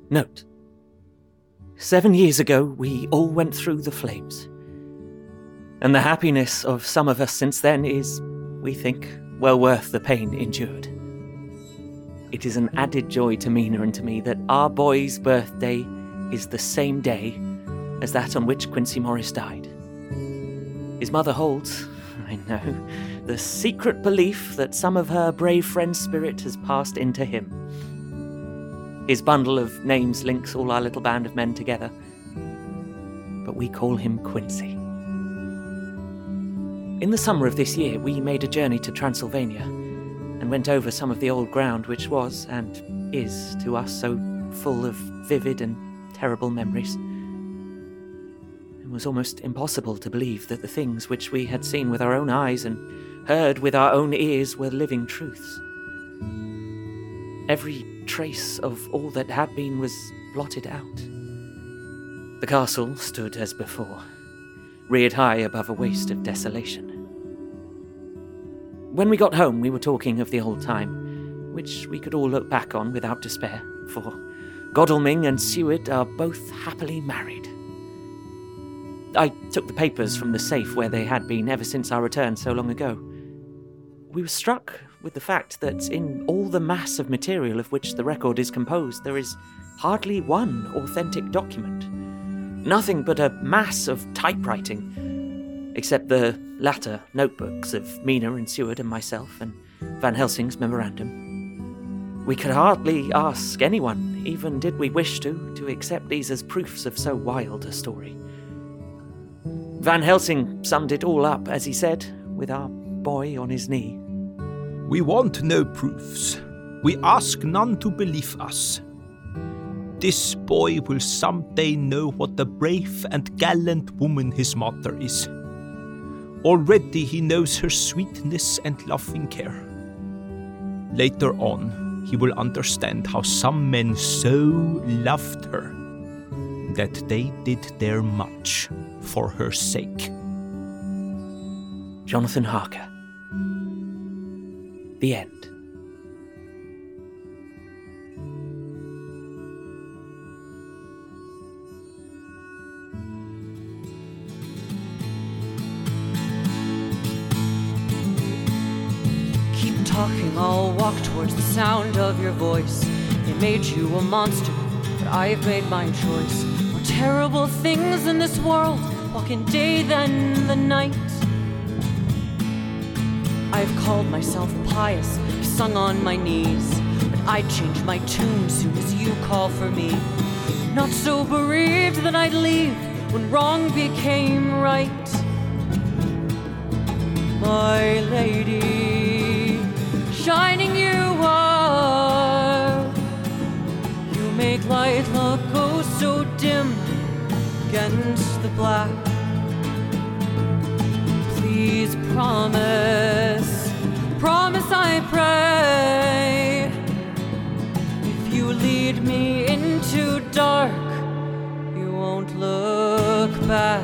Note: 7 years ago, we all went through the flames. And the happiness of some of us since then is, we think, well worth the pain endured. It is an added joy to Mina and to me that our boy's birthday is the same day as that on which Quincy Morris died. His mother holds, I know, the secret belief that some of her brave friend's spirit has passed into him. His bundle of names links all our little band of men together, but we call him Quincy. In the summer of this year, we made a journey to Transylvania and went over some of the old ground which was, and is, to us so full of vivid and terrible memories. It was almost impossible to believe that the things which we had seen with our own eyes and heard with our own ears were living truths. Every trace of all that had been was blotted out. The castle stood as before, reared high above a waste of desolation. When we got home, we were talking of the old time, which we could all look back on without despair, for Godalming and Seward are both happily married. I took the papers from the safe where they had been ever since our return so long ago. We were struck with the fact that in all the mass of material of which the record is composed, there is hardly one authentic document. Nothing but a mass of typewriting, except the latter notebooks of Mina and Seward and myself and Van Helsing's memorandum. We could hardly ask anyone, even did we wish to accept these as proofs of so wild a story. Van Helsing summed it all up, as he said, with our boy on his knee. We want no proofs. We ask none to believe us. This boy will someday know what a brave and gallant woman his mother is. Already he knows her sweetness and loving care. Later on, he will understand how some men so loved her that they did their much for her sake. Jonathan Harker. The end. Keep talking, I'll walk towards the sound of your voice. They made you a monster, but I've made my choice. More terrible things in this world walk in day than the night. I've called myself pious, I've sung on my knees, but I'd change my tune soon as you call for me. Not so bereaved that I'd leave when wrong became right. My lady, shining you are. You make light look oh so dim against the black. Please promise, promise I pray. If you lead me into dark, you won't look back.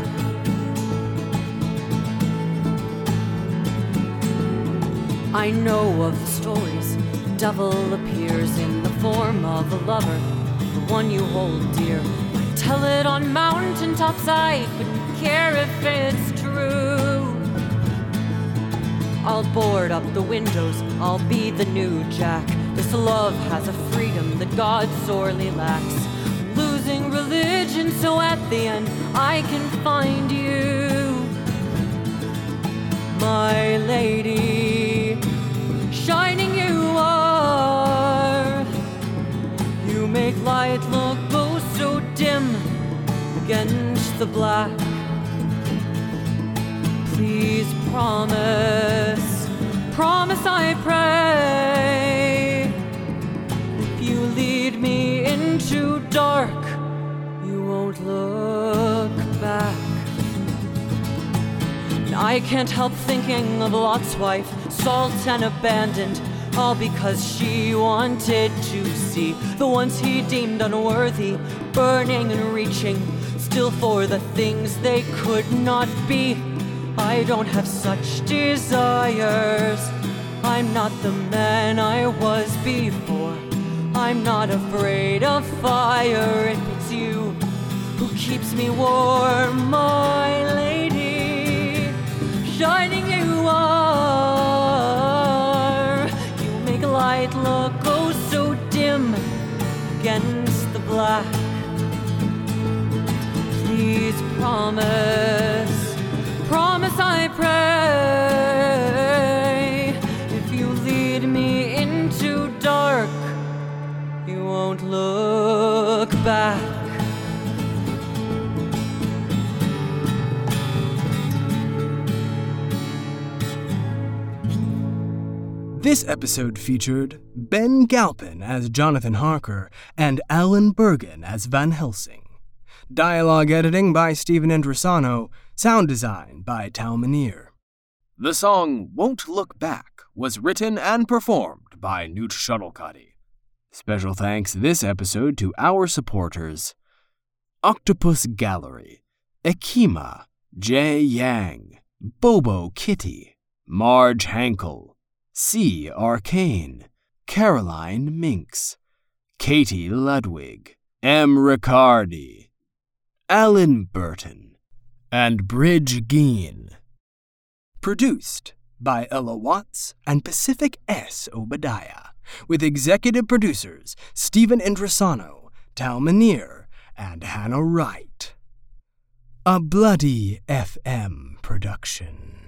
I know of the stories. The devil appears in the form of a lover, the one you hold dear. I tell it on mountaintops, I couldn't care if it's true. I'll board up the windows, I'll be the new Jack. This love has a freedom that God sorely lacks. I'm losing religion, so at the end I can find you. My lady, shining you are. You make light look oh so dim against the black. Please promise, promise I pray. If you lead me into dark, you won't look back. And I can't help thinking of Lot's wife, salt and abandoned, all because she wanted to see the ones he deemed unworthy, burning and reaching, still for the things they could not be. I don't have such desires. I'm not the man I was before. I'm not afraid of fire if it's you who keeps me warm, my lady. Shining you are, you make light look oh so dim against the black. Please promise, promise I pray, if you lead me into dark, you won't look back. This episode featured Ben Galpin as Jonathan Harker and Alan Bergen as Van Helsing. Dialogue editing by Stephen Andrisano, sound design by Tal Minear. The song Won't Look Back was written and performed by Newt Shuttlecotty. Special thanks this episode to our supporters: Octopus Gallery, Ekima, Jay Yang, Bobo Kitty, Marge Hankel, C. Arcane, Caroline Minks, Katie Ludwig, M. Riccardi, Alan Burton, and Bridge Geen. Produced by Ella Watts and Pacific S. Obadiah, with executive producers Stephen Andrisano, Tal Minear, and Hannah Wright. A Bloody FM production.